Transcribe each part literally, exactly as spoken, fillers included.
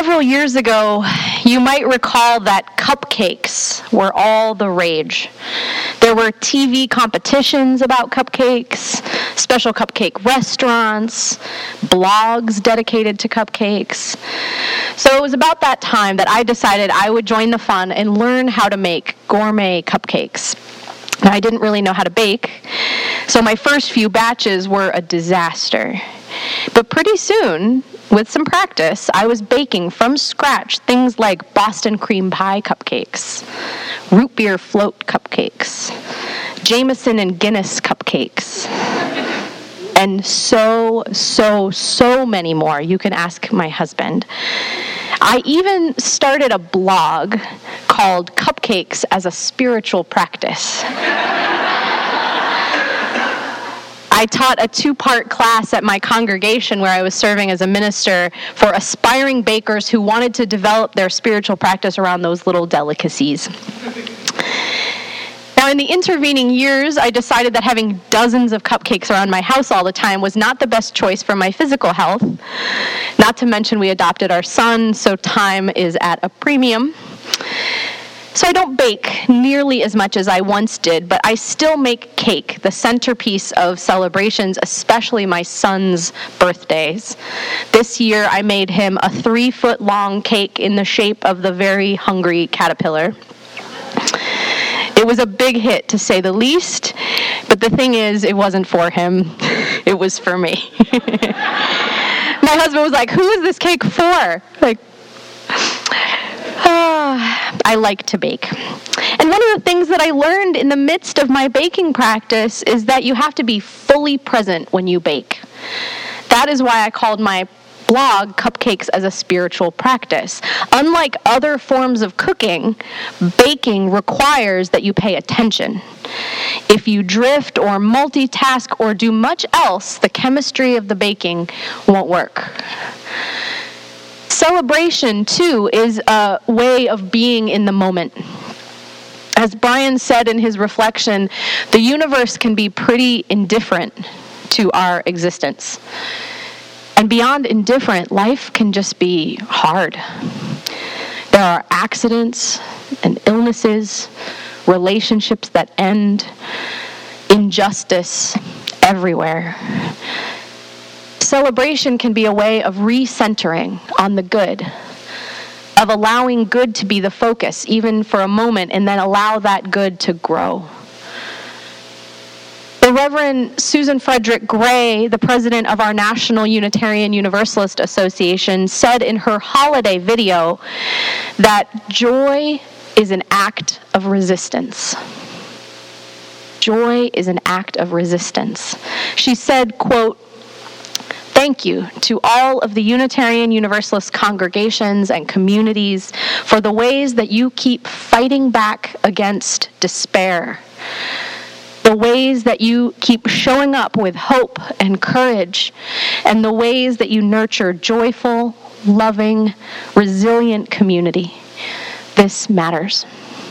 Several years ago, you might recall that cupcakes were all the rage. There were T V competitions about cupcakes, special cupcake restaurants, blogs dedicated to cupcakes. So it was about that time that I decided I would join the fun and learn how to make gourmet cupcakes. Now, I didn't really know how to bake, so my first few batches were a disaster. But pretty soon, with some practice, I was baking from scratch things like Boston cream pie cupcakes, root beer float cupcakes, Jameson and Guinness cupcakes, and so, so, so many more. You can ask my husband. I even started a blog called Cupcakes as a Spiritual Practice. I taught a two-part class at my congregation where I was serving as a minister for aspiring bakers who wanted to develop their spiritual practice around those little delicacies. Now, in the intervening years, I decided that having dozens of cupcakes around my house all the time was not the best choice for my physical health. Not to mention we adopted our son, so time is at a premium. So I don't bake nearly as much as I once did, but I still make cake, the centerpiece of celebrations, especially my son's birthdays. This year I made him a three-foot-long cake in the shape of the Very Hungry Caterpillar. It was a big hit, to say the least, but the thing is, it wasn't for him. It was for me. My husband was like, "Who is this cake for?" Like, uh, I like to bake. And one of the things that I learned in the midst of my baking practice is that you have to be fully present when you bake. That is why I called my blog Cupcakes as a Spiritual Practice. Unlike other forms of cooking, baking requires that you pay attention. If you drift or multitask or do much else, the chemistry of the baking won't work. Celebration, too, is a way of being in the moment. As Brian said in his reflection, the universe can be pretty indifferent to our existence. And beyond indifferent, life can just be hard. There are accidents and illnesses, relationships that end, injustice everywhere. Celebration can be a way of recentering on the good, of allowing good to be the focus, even for a moment, and then allow that good to grow. The Reverend Susan Frederick Gray, the president of our National Unitarian Universalist Association, said in her holiday video that joy is an act of resistance. Joy is an act of resistance. She said, quote, "Thank you to all of the Unitarian Universalist congregations and communities for the ways that you keep fighting back against despair. The ways that you keep showing up with hope and courage, and the ways that you nurture joyful, loving, resilient community. This matters."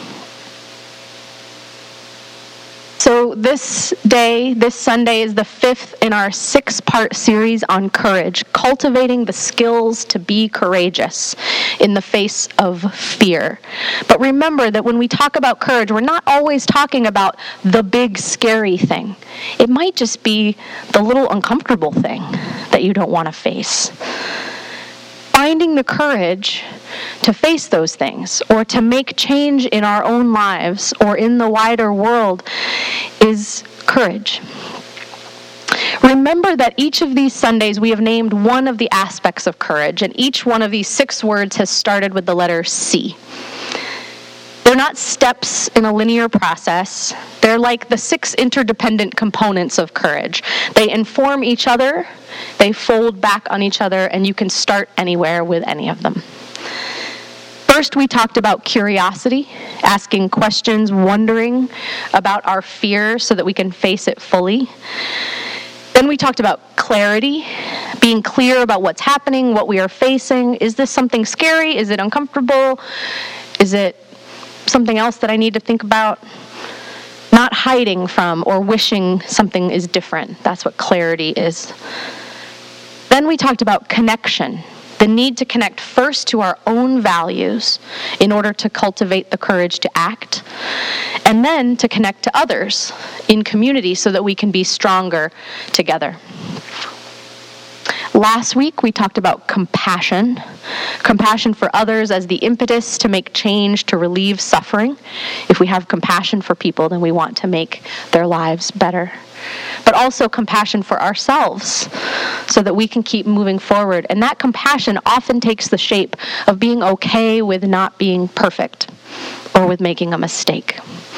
So this day, this Sunday, is the fifth in our six-part series on courage, cultivating the skills to be courageous in the face of fear. But remember that when we talk about courage, we're not always talking about the big, scary thing. It might just be the little uncomfortable thing that you don't want to face. Finding the courage to face those things or to make change in our own lives or in the wider world is courage. Remember that each of these Sundays we have named one of the aspects of courage, and each one of these six words has started with the letter C. They're not steps in a linear process. They're like the six interdependent components of courage. They inform each other, they fold back on each other, and you can start anywhere with any of them. First, we talked about curiosity, asking questions, wondering about our fear so that we can face it fully. Then we talked about clarity, being clear about what's happening, what we are facing. Is this something scary? Is it uncomfortable? Is it something else that I need to think about? Not hiding from or wishing something is different. That's what clarity is. Then we talked about connection, The need to connect first to our own values in order to cultivate the courage to act, and then to connect to others in community so that we can be stronger together. Last week, we talked about compassion. Compassion for others as the impetus to make change, to relieve suffering. If we have compassion for people, then we want to make their lives better. But also compassion for ourselves so that we can keep moving forward. And that compassion often takes the shape of being okay with not being perfect or with making a mistake.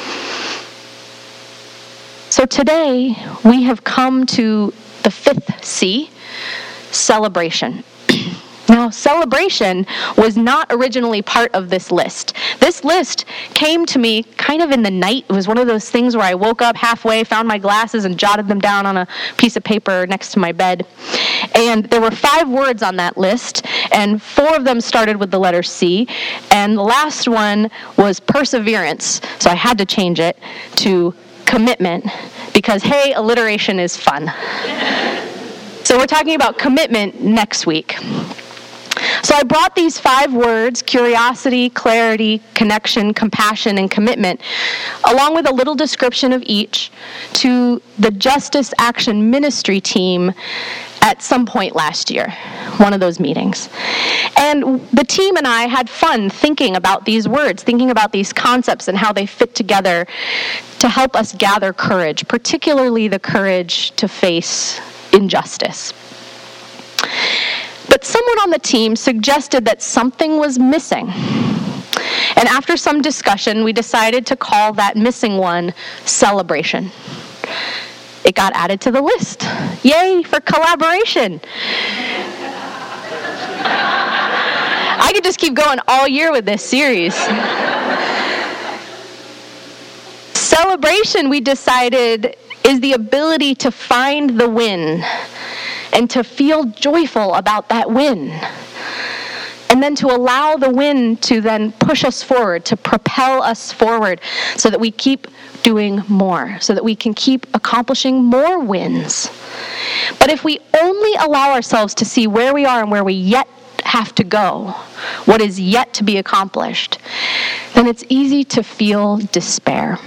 So today, we have come to the fifth C, celebration. Now, celebration was not originally part of this list. This list came to me kind of in the night. It was one of those things where I woke up halfway, found my glasses, and jotted them down on a piece of paper next to my bed. And there were five words on that list, and four of them started with the letter C, and the last one was perseverance. So I had to change it to commitment, because, hey, alliteration is fun. So we're talking about commitment next week. So I brought these five words, curiosity, clarity, connection, compassion, and commitment, along with a little description of each, to the Justice Action Ministry team at some point last year, one of those meetings. And the team and I had fun thinking about these words, thinking about these concepts and how they fit together to help us gather courage, particularly the courage to face injustice. But someone on the team suggested that something was missing. And after some discussion, we decided to call that missing one celebration. It got added to the list. Yay for collaboration. I could just keep going all year with this series. Celebration, we decided, is the ability to find the win and to feel joyful about that win. And then to allow the win to then push us forward, to propel us forward so that we keep doing more, so that we can keep accomplishing more wins. But if we only allow ourselves to see where we are and where we yet have to go, what is yet to be accomplished, then it's easy to feel despair.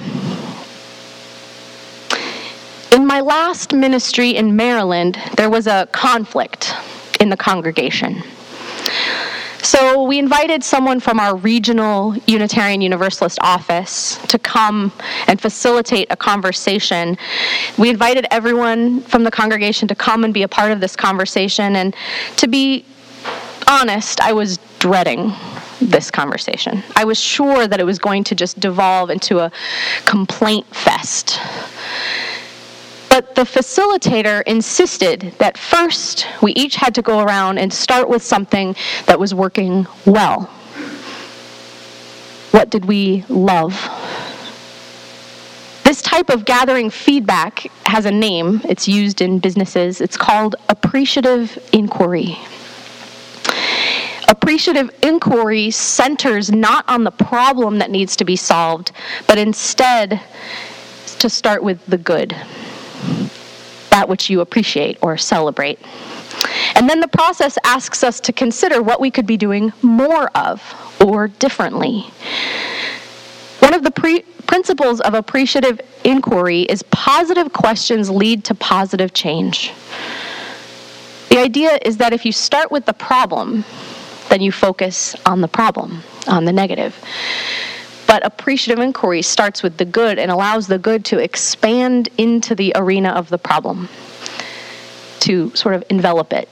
In my last ministry in Maryland, there was a conflict in the congregation. So we invited someone from our regional Unitarian Universalist office to come and facilitate a conversation. We invited everyone from the congregation to come and be a part of this conversation. And to be honest, I was dreading this conversation. I was sure that it was going to just devolve into a complaint fest. But the facilitator insisted that first we each had to go around and start with something that was working well. What did we love? This type of gathering feedback has a name. It's used in businesses. It's called appreciative inquiry. Appreciative inquiry centers not on the problem that needs to be solved, but instead to start with the good, that which you appreciate or celebrate. And then the process asks us to consider what we could be doing more of or differently. One of the pre- principles of appreciative inquiry is positive questions lead to positive change. The idea is that if you start with the problem, then you focus on the problem, on the negative. But appreciative inquiry starts with the good and allows the good to expand into the arena of the problem, to sort of envelop it.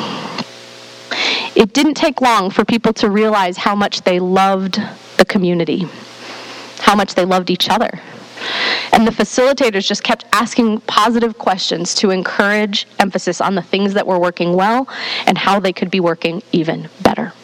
It didn't take long for people to realize how much they loved the community, how much they loved each other. And the facilitators just kept asking positive questions to encourage emphasis on the things that were working well and how they could be working even better.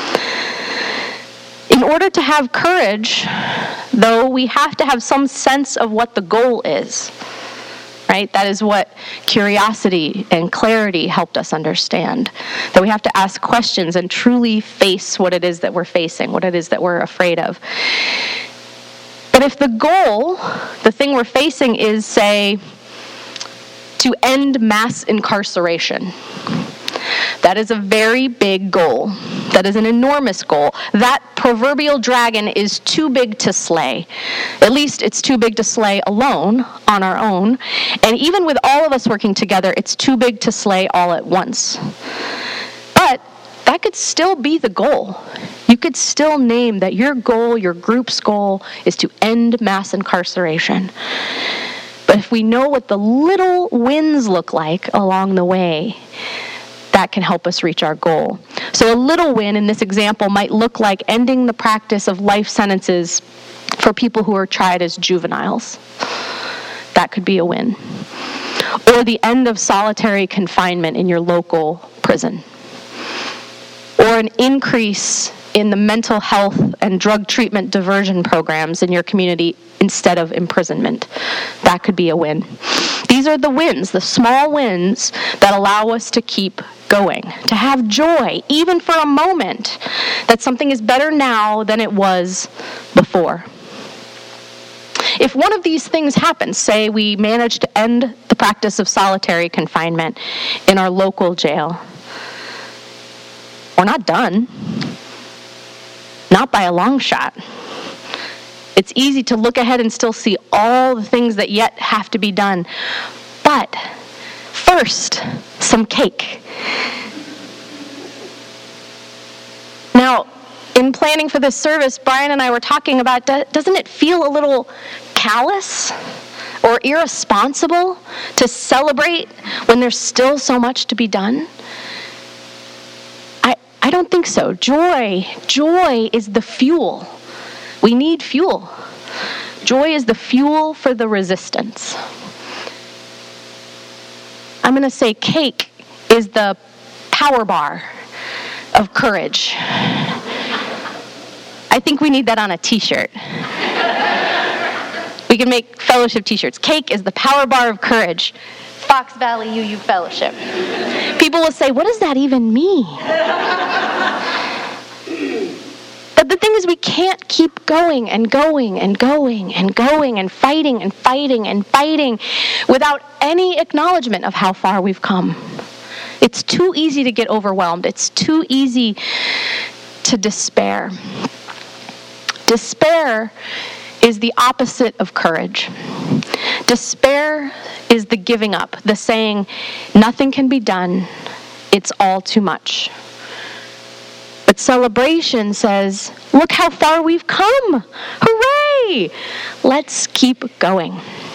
In order to have courage, though, we have to have some sense of what the goal is, right? That is what curiosity and clarity helped us understand, that we have to ask questions and truly face what it is that we're facing, what it is that we're afraid of. But if the goal, the thing we're facing is, say, to end mass incarceration, That is a very big goal. That is an enormous goal. That proverbial dragon is too big to slay. At least it's too big to slay alone, on our own. And even with all of us working together, it's too big to slay all at once. But that could still be the goal. You could still name that your goal, your group's goal, is to end mass incarceration. But if we know what the little wins look like along the way, that can help us reach our goal. So a little win in this example might look like ending the practice of life sentences for people who are tried as juveniles. That could be a win. Or the end of solitary confinement in your local prison. Or an increase in the mental health and drug treatment diversion programs in your community instead of imprisonment. That could be a win. These are the wins, the small wins that allow us to keep going, to have joy, even for a moment, that something is better now than it was before. If one of these things happens, say we manage to end the practice of solitary confinement in our local jail, we're not done. Not by a long shot. It's easy to look ahead and still see all the things that yet have to be done. But first, some cake. Now, in planning for this service, Brian and I were talking about, doesn't it feel a little callous or irresponsible to celebrate when there's still so much to be done? I don't think so. Joy, joy is the fuel. We need fuel. Joy is the fuel for the resistance. I'm going to say cake is the power bar of courage. I think we need that on a t-shirt. We can make fellowship t-shirts. Cake is the power bar of courage. Fox Valley U U Fellowship. People will say, what does that even mean? But the thing is, we can't keep going and going and going and going and fighting and fighting and fighting without any acknowledgement of how far we've come. It's too easy to get overwhelmed. It's too easy to despair. Despair is the opposite of courage. Despair is the giving up, the saying, nothing can be done, it's all too much. But celebration says, look how far we've come. Hooray! Let's keep going.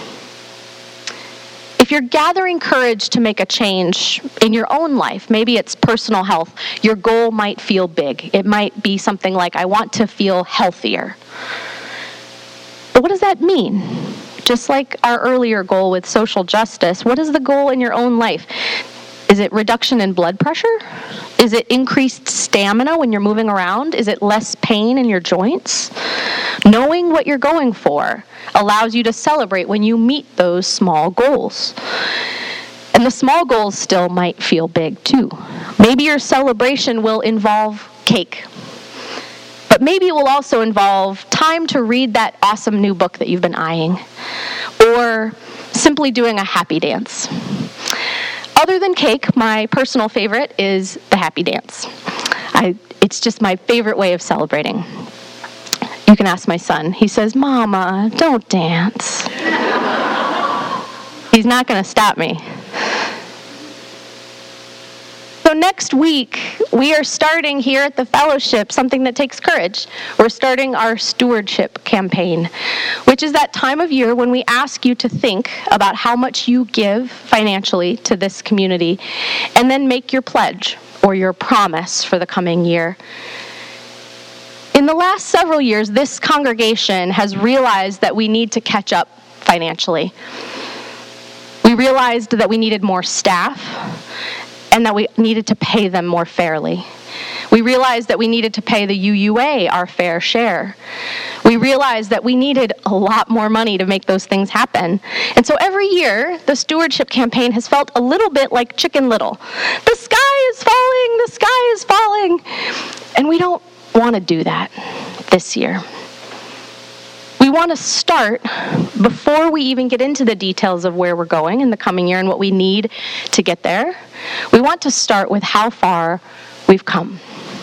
If you're gathering courage to make a change in your own life, maybe it's personal health, your goal might feel big. It might be something like, I want to feel healthier. But what does that mean? Just like our earlier goal with social justice, what is the goal in your own life? Is it reduction in blood pressure? Is it increased stamina when you're moving around? Is it less pain in your joints? Knowing what you're going for allows you to celebrate when you meet those small goals. And the small goals still might feel big too. Maybe your celebration will involve cake. But maybe it will also involve time to read that awesome new book that you've been eyeing. Or simply doing a happy dance. Other than cake, my personal favorite is the happy dance. I, it's just my favorite way of celebrating. You can ask my son. He says, Mama, don't dance. He's not going to stop me. So next week, we are starting here at the fellowship something that takes courage. We're starting our stewardship campaign, which is that time of year when we ask you to think about how much you give financially to this community, and then make your pledge or your promise for the coming year. In the last several years, this congregation has realized that we need to catch up financially. We realized that we needed more staff, and that we needed to pay them more fairly. We realized that we needed to pay the U U A our fair share. We realized that we needed a lot more money to make those things happen. And so every year, the stewardship campaign has felt a little bit like Chicken Little. The sky is falling, the sky is falling. And we don't want to do that this year. We want to start, before we even get into the details of where we're going in the coming year and what we need to get there, we want to start with how far we've come.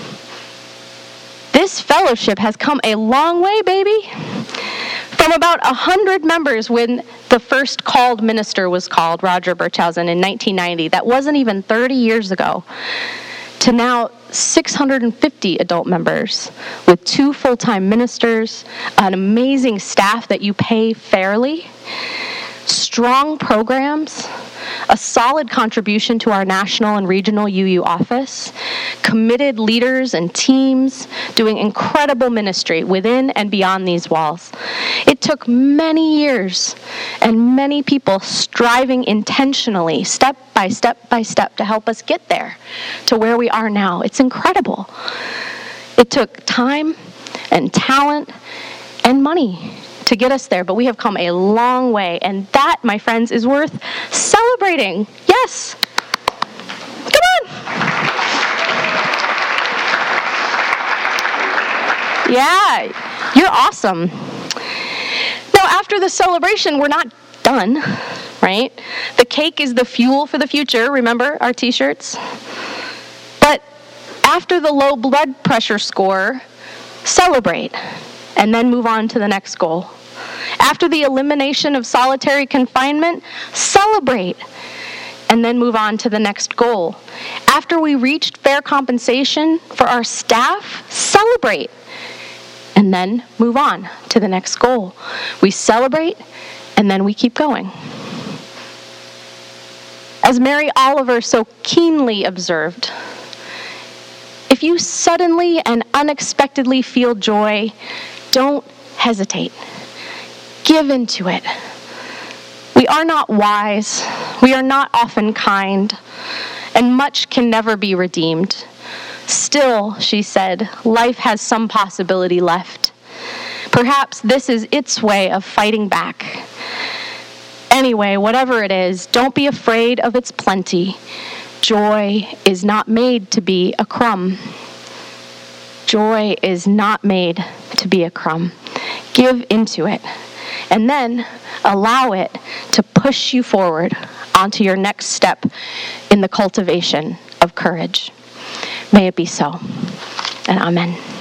This fellowship has come a long way, baby. From about one hundred members when the first called minister was called, Roger Burchausen, in nineteen ninety. That wasn't even thirty years ago. To now six hundred fifty adult members with two full-time ministers, an amazing staff that you pay fairly, strong programs, a solid contribution to our national and regional U U office, committed leaders and teams doing incredible ministry within and beyond these walls. It took many years and many people striving intentionally, step by step by step, to help us get there, to where we are now. It's incredible. It took time and talent and money to get us there, but we have come a long way, and that, my friends, is worth celebrating. Yes. Come on. Yeah, you're awesome. Now, after the celebration, we're not done, right? The cake is the fuel for the future. Remember our t-shirts? But after the low blood pressure score, celebrate, and then move on to the next goal. After the elimination of solitary confinement, celebrate, and then move on to the next goal. After we reached fair compensation for our staff, celebrate, and then move on to the next goal. We celebrate, and then we keep going. As Mary Oliver so keenly observed, if you suddenly and unexpectedly feel joy, don't hesitate. Give into it. We are not wise. We are not often kind, and much can never be redeemed. Still, she said, life has some possibility left. Perhaps this is its way of fighting back. Anyway, whatever it is, don't be afraid of its plenty. Joy is not made to be a crumb. Joy is not made to be a crumb. Give into it, and then allow it to push you forward onto your next step in the cultivation of courage. May it be so, and amen.